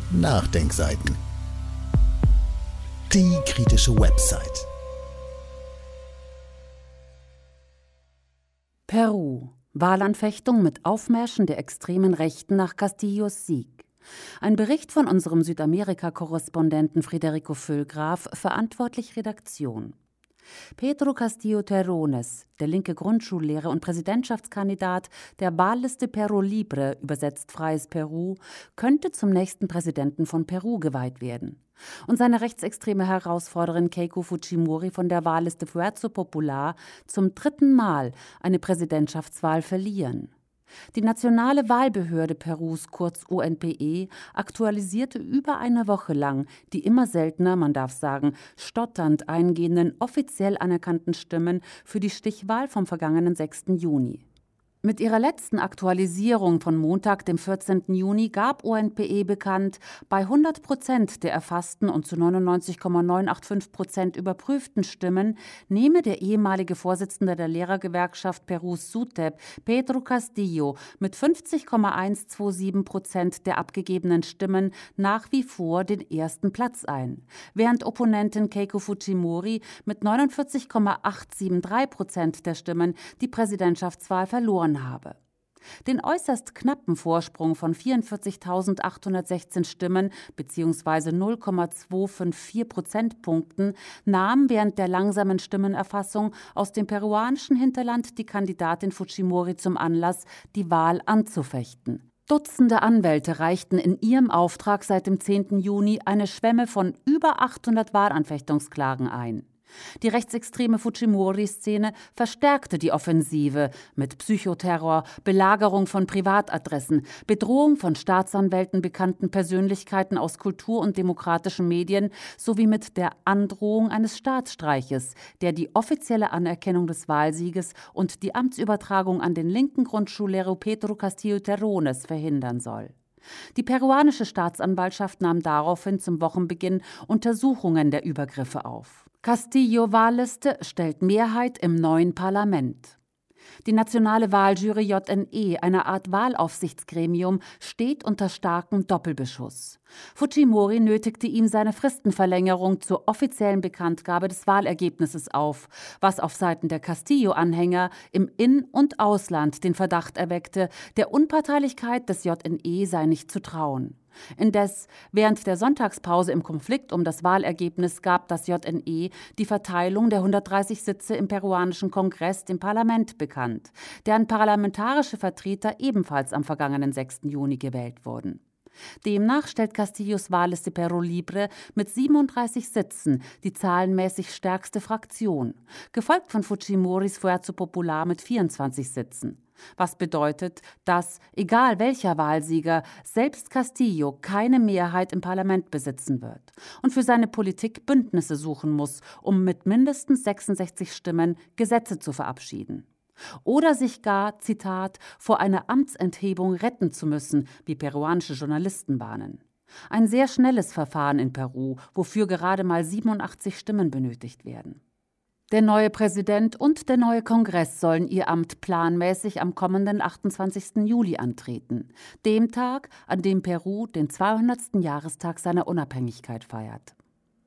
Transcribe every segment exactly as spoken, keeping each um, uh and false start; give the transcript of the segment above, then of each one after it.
Nachdenkseiten. Die kritische Website. Peru. Wahlanfechtung mit Aufmärschen der extremen Rechten nach Castillos Sieg. Ein Bericht von unserem Südamerika-Korrespondenten Federico Füllgraf, verantwortlich Redaktion. Pedro Castillo Terrones, der linke Grundschullehrer und Präsidentschaftskandidat der Wahlliste Perú Libre, übersetzt Freies Peru, könnte zum nächsten Präsidenten von Peru geweiht werden. Und seine rechtsextreme Herausforderin Keiko Fujimori von der Wahlliste Fuerza Popular zum dritten Mal eine Präsidentschaftswahl verlieren. Die nationale Wahlbehörde Perus, kurz O N P E, aktualisierte über eine Woche lang die immer seltener, man darf sagen, stotternd eingehenden, offiziell anerkannten Stimmen für die Stichwahl vom vergangenen sechsten Juni. Mit ihrer letzten Aktualisierung von Montag, dem vierzehnten Juni, gab O N P E bekannt, bei hundert Prozent der erfassten und zu neunundneunzig Komma neunhundertfünfundachtzig Prozent überprüften Stimmen nehme der ehemalige Vorsitzende der Lehrergewerkschaft Perus S U T E P, Pedro Castillo, mit fünfzig Komma hundertsiebenundzwanzig Prozent der abgegebenen Stimmen nach wie vor den ersten Platz ein, während Opponentin Keiko Fujimori mit neunundvierzig Komma achthundertdreiundsiebzig Prozent der Stimmen die Präsidentschaftswahl verloren habe. Den äußerst knappen Vorsprung von vierundvierzigtausendachthundertsechzehn Stimmen bzw. null Komma zweihundertvierundfünfzig Prozentpunkten nahm während der langsamen Stimmenerfassung aus dem peruanischen Hinterland die Kandidatin Fujimori zum Anlass, die Wahl anzufechten. Dutzende Anwälte reichten in ihrem Auftrag seit dem zehnten Juni eine Schwemme von über achthundert Wahlanfechtungsklagen ein. Die rechtsextreme Fujimori-Szene verstärkte die Offensive mit Psychoterror, Belagerung von Privatadressen, Bedrohung von Staatsanwälten, bekannten Persönlichkeiten aus Kultur- und demokratischen Medien sowie mit der Androhung eines Staatsstreiches, der die offizielle Anerkennung des Wahlsieges und die Amtsübertragung an den linken Grundschullehrer Pedro Castillo Terrones verhindern soll. Die peruanische Staatsanwaltschaft nahm daraufhin zum Wochenbeginn Untersuchungen der Übergriffe auf. Castillo-Wahlliste stellt Mehrheit im neuen Parlament. Die nationale Wahljury J N E, eine Art Wahlaufsichtsgremium, steht unter starkem Doppelbeschuss. Fujimori nötigte ihm seine Fristenverlängerung zur offiziellen Bekanntgabe des Wahlergebnisses auf, was auf Seiten der Castillo-Anhänger im In- und Ausland den Verdacht erweckte, der Unparteilichkeit des J N E sei nicht zu trauen. Indes, während der Sonntagspause im Konflikt um das Wahlergebnis gab das J N E die Verteilung der hundertdreißig Sitze im peruanischen Kongress dem Parlament bekannt, deren parlamentarische Vertreter ebenfalls am vergangenen sechsten Juni gewählt wurden. Demnach stellt Castillos Wahlliste Perú Libre mit siebenunddreißig Sitzen die zahlenmäßig stärkste Fraktion, gefolgt von Fujimoris Fuerza Popular mit vierundzwanzig Sitzen. Was bedeutet, dass, egal welcher Wahlsieger, selbst Castillo keine Mehrheit im Parlament besitzen wird und für seine Politik Bündnisse suchen muss, um mit mindestens sechsundsechzig Stimmen Gesetze zu verabschieden. Oder sich gar, Zitat, vor einer Amtsenthebung retten zu müssen, wie peruanische Journalisten warnen. Ein sehr schnelles Verfahren in Peru, wofür gerade mal siebenundachtzig Stimmen benötigt werden. Der neue Präsident und der neue Kongress sollen ihr Amt planmäßig am kommenden achtundzwanzigsten Juli antreten, dem Tag, an dem Peru den zweihundertsten Jahrestag seiner Unabhängigkeit feiert.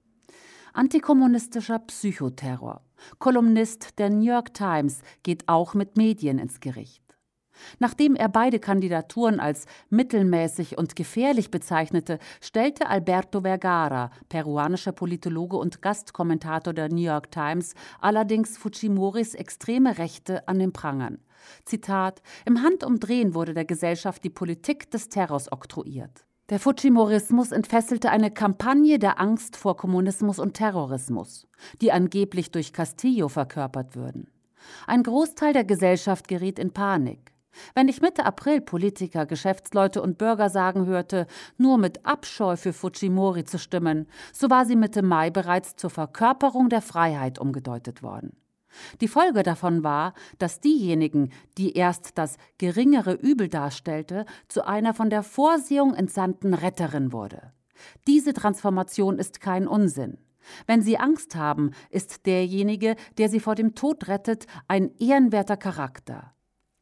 Antikommunistischer Psychoterror. Kolumnist der New York Times geht auch mit Medien ins Gericht. Nachdem er beide Kandidaturen als mittelmäßig und gefährlich bezeichnete, stellte Alberto Vergara, peruanischer Politologe und Gastkommentator der New York Times, allerdings Fujimoris extreme Rechte an den Prangern. Zitat: Im Handumdrehen wurde der Gesellschaft die Politik des Terrors oktroyiert. Der Fujimorismus entfesselte eine Kampagne der Angst vor Kommunismus und Terrorismus, die angeblich durch Castillo verkörpert würden. Ein Großteil der Gesellschaft geriet in Panik. Wenn ich Mitte April Politiker, Geschäftsleute und Bürger sagen hörte, nur mit Abscheu für Fujimori zu stimmen, so war sie Mitte Mai bereits zur Verkörperung der Freiheit umgedeutet worden. Die Folge davon war, dass diejenigen, die erst das geringere Übel darstellte, zu einer von der Vorsehung entsandten Retterin wurde. Diese Transformation ist kein Unsinn. Wenn Sie Angst haben, ist derjenige, der Sie vor dem Tod rettet, ein ehrenwerter Charakter.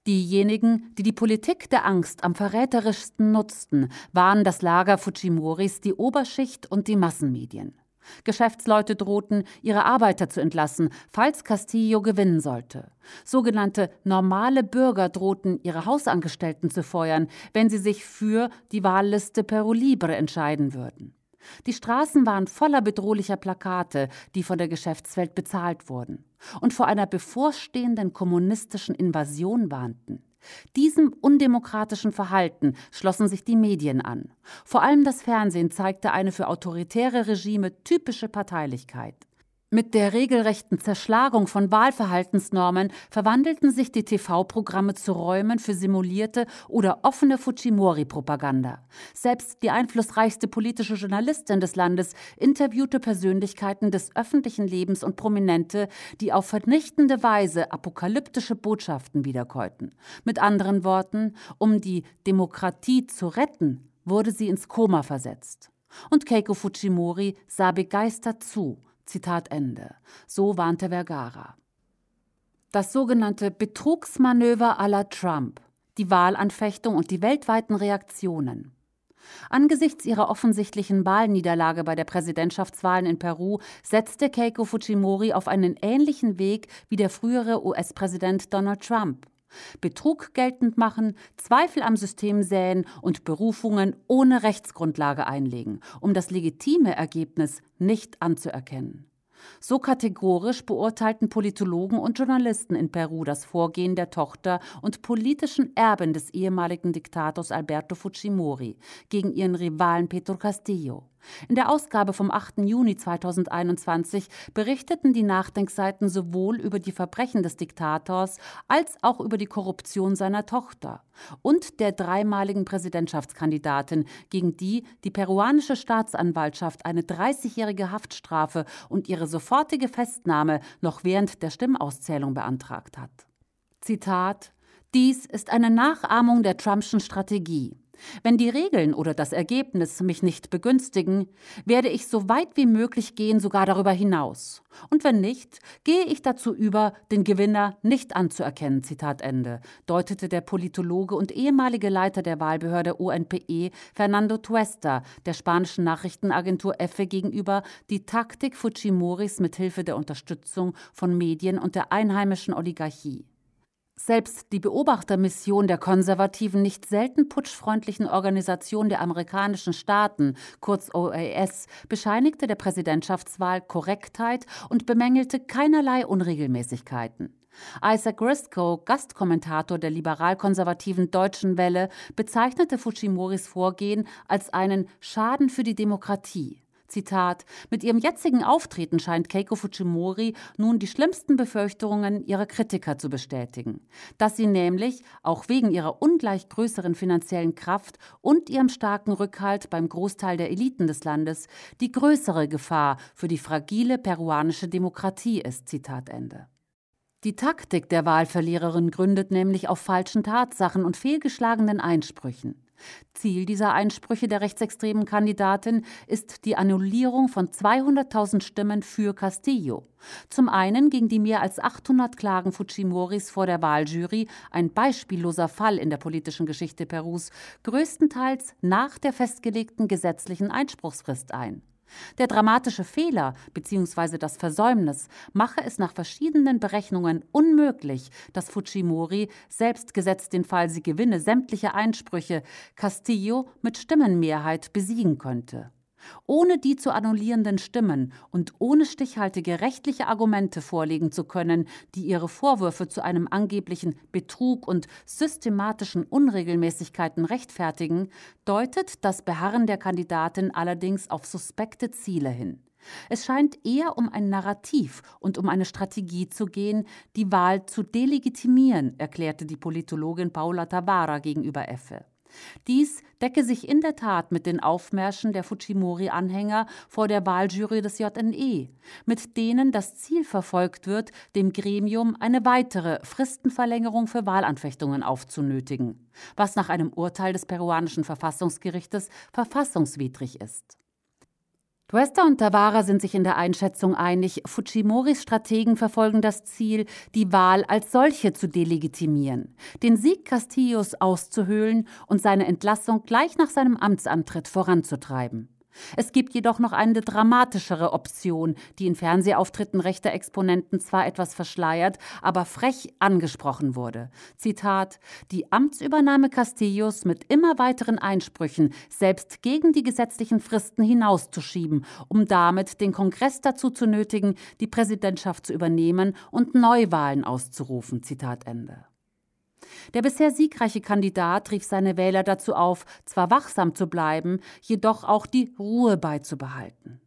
Diejenigen, die die Politik der Angst am verräterischsten nutzten, waren das Lager Fujimoris, die Oberschicht und die Massenmedien. Geschäftsleute drohten, ihre Arbeiter zu entlassen, falls Castillo gewinnen sollte. Sogenannte normale Bürger drohten, ihre Hausangestellten zu feuern, wenn sie sich für die Wahlliste Perú Libre entscheiden würden. Die Straßen waren voller bedrohlicher Plakate, die von der Geschäftswelt bezahlt wurden und vor einer bevorstehenden kommunistischen Invasion warnten. Diesem undemokratischen Verhalten schlossen sich die Medien an. Vor allem das Fernsehen zeigte eine für autoritäre Regime typische Parteilichkeit. Mit der regelrechten Zerschlagung von Wahlverhaltensnormen verwandelten sich die T V-Programme zu Räumen für simulierte oder offene Fujimori-Propaganda. Selbst die einflussreichste politische Journalistin des Landes interviewte Persönlichkeiten des öffentlichen Lebens und Prominente, die auf vernichtende Weise apokalyptische Botschaften wiederkäuten. Mit anderen Worten, um die Demokratie zu retten, wurde sie ins Koma versetzt. Und Keiko Fujimori sah begeistert zu. Zitat Ende. So warnte Vergara. Das sogenannte Betrugsmanöver à la Trump, die Wahlanfechtung und die weltweiten Reaktionen. Angesichts ihrer offensichtlichen Wahlniederlage bei der Präsidentschaftswahlen in Peru setzte Keiko Fujimori auf einen ähnlichen Weg wie der frühere U S-Präsident Donald Trump. Betrug geltend machen, Zweifel am System säen und Berufungen ohne Rechtsgrundlage einlegen, um das legitime Ergebnis nicht anzuerkennen. So kategorisch beurteilten Politologen und Journalisten in Peru das Vorgehen der Tochter und politischen Erbin des ehemaligen Diktators Alberto Fujimori gegen ihren Rivalen Pedro Castillo. In der Ausgabe vom achten Juni zweitausendeinundzwanzig berichteten die Nachdenkseiten sowohl über die Verbrechen des Diktators als auch über die Korruption seiner Tochter und der dreimaligen Präsidentschaftskandidatin, gegen die die peruanische Staatsanwaltschaft eine dreißigjährige Haftstrafe und ihre sofortige Festnahme noch während der Stimmauszählung beantragt hat. Zitat: Dies ist eine Nachahmung der Trumpschen Strategie. Wenn die Regeln oder das Ergebnis mich nicht begünstigen, werde ich so weit wie möglich gehen, sogar darüber hinaus. Und wenn nicht, gehe ich dazu über, den Gewinner nicht anzuerkennen, Zitat Ende, deutete der Politologe und ehemalige Leiter der Wahlbehörde O N P E, Fernando Tuesta, der spanischen Nachrichtenagentur EFE gegenüber, die Taktik Fujimoris mit Hilfe der Unterstützung von Medien und der einheimischen Oligarchie. Selbst die Beobachtermission der konservativen, nicht selten putschfreundlichen Organisation der amerikanischen Staaten, kurz O A S, bescheinigte der Präsidentschaftswahl Korrektheit und bemängelte keinerlei Unregelmäßigkeiten. Isaac Briscoe, Gastkommentator der liberal-konservativen Deutschen Welle, bezeichnete Fujimoris Vorgehen als einen Schaden für die Demokratie. Zitat: Mit ihrem jetzigen Auftreten scheint Keiko Fujimori nun die schlimmsten Befürchtungen ihrer Kritiker zu bestätigen, dass sie nämlich, auch wegen ihrer ungleich größeren finanziellen Kraft und ihrem starken Rückhalt beim Großteil der Eliten des Landes, die größere Gefahr für die fragile peruanische Demokratie ist. Zitat Ende. Die Taktik der Wahlverliererin gründet nämlich auf falschen Tatsachen und fehlgeschlagenen Einsprüchen. Ziel dieser Einsprüche der rechtsextremen Kandidatin ist die Annullierung von zweihunderttausend Stimmen für Castillo. Zum einen gegen die mehr als achthundert Klagen Fujimoris vor der Wahljury, ein beispielloser Fall in der politischen Geschichte Perus, größtenteils nach der festgelegten gesetzlichen Einspruchsfrist ein. Der dramatische Fehler bzw. das Versäumnis mache es nach verschiedenen Berechnungen unmöglich, dass Fujimori, selbst gesetzt den Fall, sie gewinne sämtliche Einsprüche, Castillo mit Stimmenmehrheit besiegen könnte. Ohne die zu annullierenden Stimmen und ohne stichhaltige rechtliche Argumente vorlegen zu können, die ihre Vorwürfe zu einem angeblichen Betrug und systematischen Unregelmäßigkeiten rechtfertigen, deutet das Beharren der Kandidatin allerdings auf suspekte Ziele hin. Es scheint eher um ein Narrativ und um eine Strategie zu gehen, die Wahl zu delegitimieren, erklärte die Politologin Paula Tavara gegenüber EFE. Dies decke sich in der Tat mit den Aufmärschen der Fujimori-Anhänger vor der Wahljury des J N E, mit denen das Ziel verfolgt wird, dem Gremium eine weitere Fristenverlängerung für Wahlanfechtungen aufzunötigen, was nach einem Urteil des peruanischen Verfassungsgerichtes verfassungswidrig ist. Tuesta und Tavara sind sich in der Einschätzung einig, Fujimoris Strategen verfolgen das Ziel, die Wahl als solche zu delegitimieren, den Sieg Castillos auszuhöhlen und seine Entlassung gleich nach seinem Amtsantritt voranzutreiben. Es gibt jedoch noch eine dramatischere Option, die in Fernsehauftritten rechter Exponenten zwar etwas verschleiert, aber frech angesprochen wurde. Zitat: Die Amtsübernahme Castillos mit immer weiteren Einsprüchen, selbst gegen die gesetzlichen Fristen hinauszuschieben, um damit den Kongress dazu zu nötigen, die Präsidentschaft zu übernehmen und Neuwahlen auszurufen. Zitat Ende. Der bisher siegreiche Kandidat rief seine Wähler dazu auf, zwar wachsam zu bleiben, jedoch auch die Ruhe beizubehalten.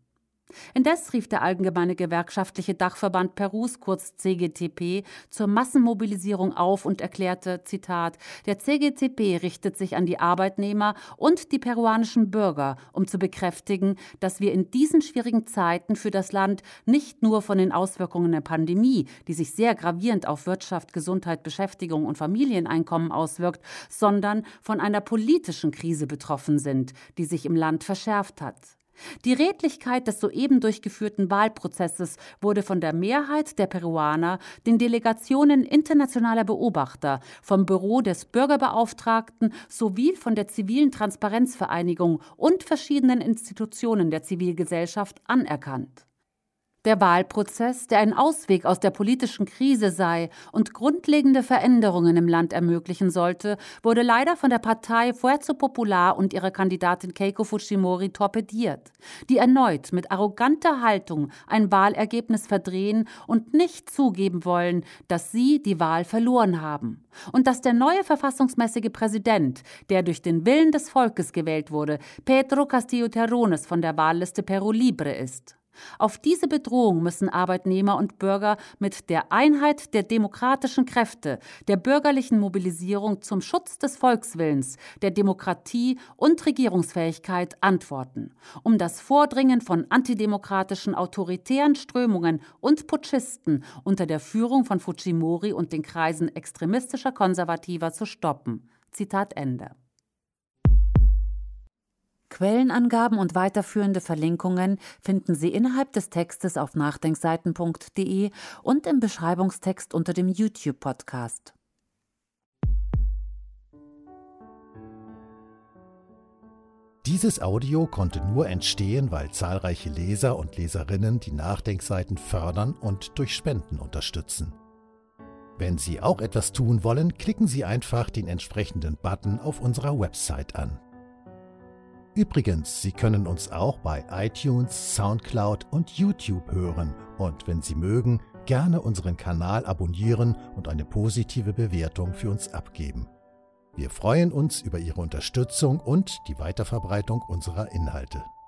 Indes rief der Allgemeine Gewerkschaftliche Dachverband Perus, kurz C G T P, zur Massenmobilisierung auf und erklärte, Zitat, der C G T P richtet sich an die Arbeitnehmer und die peruanischen Bürger, um zu bekräftigen, dass wir in diesen schwierigen Zeiten für das Land nicht nur von den Auswirkungen der Pandemie, die sich sehr gravierend auf Wirtschaft, Gesundheit, Beschäftigung und Familieneinkommen auswirkt, sondern von einer politischen Krise betroffen sind, die sich im Land verschärft hat. Die Redlichkeit des soeben durchgeführten Wahlprozesses wurde von der Mehrheit der Peruaner, den Delegationen internationaler Beobachter, vom Büro des Bürgerbeauftragten sowie von der zivilen Transparenzvereinigung und verschiedenen Institutionen der Zivilgesellschaft anerkannt. Der Wahlprozess, der ein Ausweg aus der politischen Krise sei und grundlegende Veränderungen im Land ermöglichen sollte, wurde leider von der Partei Fuerza Popular und ihrer Kandidatin Keiko Fujimori torpediert, die erneut mit arroganter Haltung ein Wahlergebnis verdrehen und nicht zugeben wollen, dass sie die Wahl verloren haben und dass der neue verfassungsmäßige Präsident, der durch den Willen des Volkes gewählt wurde, Pedro Castillo Terrones von der Wahlliste Perú Libre ist. Auf diese Bedrohung müssen Arbeitnehmer und Bürger mit der Einheit der demokratischen Kräfte, der bürgerlichen Mobilisierung zum Schutz des Volkswillens, der Demokratie und Regierungsfähigkeit antworten, um das Vordringen von antidemokratischen autoritären Strömungen und Putschisten unter der Führung von Fujimori und den Kreisen extremistischer Konservativer zu stoppen. Zitat Ende. Quellenangaben und weiterführende Verlinkungen finden Sie innerhalb des Textes auf nachdenkseiten punkt de und im Beschreibungstext unter dem YouTube-Podcast. Dieses Audio konnte nur entstehen, weil zahlreiche Leser und Leserinnen die Nachdenkseiten fördern und durch Spenden unterstützen. Wenn Sie auch etwas tun wollen, klicken Sie einfach den entsprechenden Button auf unserer Website an. Übrigens, Sie können uns auch bei iTunes, Soundcloud und YouTube hören und wenn Sie mögen, gerne unseren Kanal abonnieren und eine positive Bewertung für uns abgeben. Wir freuen uns über Ihre Unterstützung und die Weiterverbreitung unserer Inhalte.